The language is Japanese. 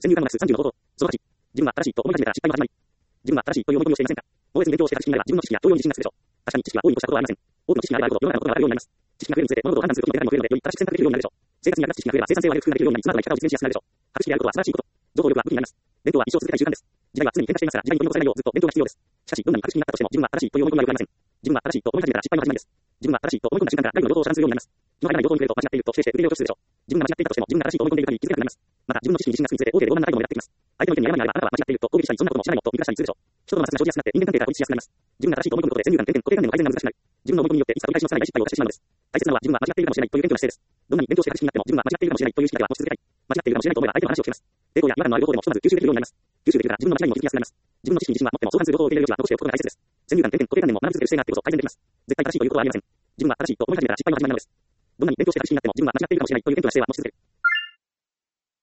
先入観のなす30の方法。その8、自分は正しいと思い始めたら失敗の始まり。自分は正しいという思い込みをしていませんか。猛烈に勉強してた知識があれば、自分の知識や教養に自信がつくでしょう。確かに知識は多いに越したことはありません。多くの知識があればあるほど世の中のことがわかるようになります。知識が増えるにつれて物事を判断することの手段も増えるので、より正しく選択できるようになるでしょう。生活に役立つ知識が増えれば生産性を上げる工夫ができるようになり、スマートな生き方を実現しやすくなるでしょう。博識であることは素晴らしいこと。情報力は武器になります。勉強は一生続けたい習慣です。時代は常に変化していますから、時代に取り残されないようずっと勉強が必要です。しかし、どんなに博識になったとしても、自分は正しいという思い込みが良くありません。自分は正しいと思い始めたら失敗の始まりです。自分は正しいと思い込んだ瞬間から外の両方を遮断するようになります。日の入らない両方に触れると間違っていると否定して受け入れようとするでしょう。自分が間違っていたとしても、自分が正しいと思い込んでいる限り気づけなくなります。また、自分の知識に自信がつくにつれて、大手で傲慢な態度も目立ってきます。相手の意見にやらないあれば、あなたは間違っていると攻撃したり、そんなことも知らないのと見下したりするでしょう。人との摩擦が生じやすくなって人間関係が孤立しやすくなります。自分が正しいと思い込むことで先入観、偏見、固定観念の改善が難しくなり、自分の思い込みによっていつか取り返しのつかない失敗を犯してしまうのです。大切なのは自分は間違っているかもしれないという謙虚な姿勢です。どんなに勉強して博識になっても自分は間違っているかもしれないという意識だけは持ち続けたい。間違っているかもしれないと思えば相手の話を聞きます。抵抗や違和感のある両方でもひとまず吸収できるようになります。吸収できるから自分の間違いにも気づきやすくなります。自分の知識に自信は持っても相関する両方を受け入れる余地は残しておくことが大切です。先入観、偏見、固定観念も学び続ける姿勢があってこそ改善できます。絶対正しいということはありません。自分は正しいと思い始めたら失敗の始まりなのです。どんなに勉強して博識になっても自分は間違っているかもしれないという謙虚な姿勢は持ち続ける。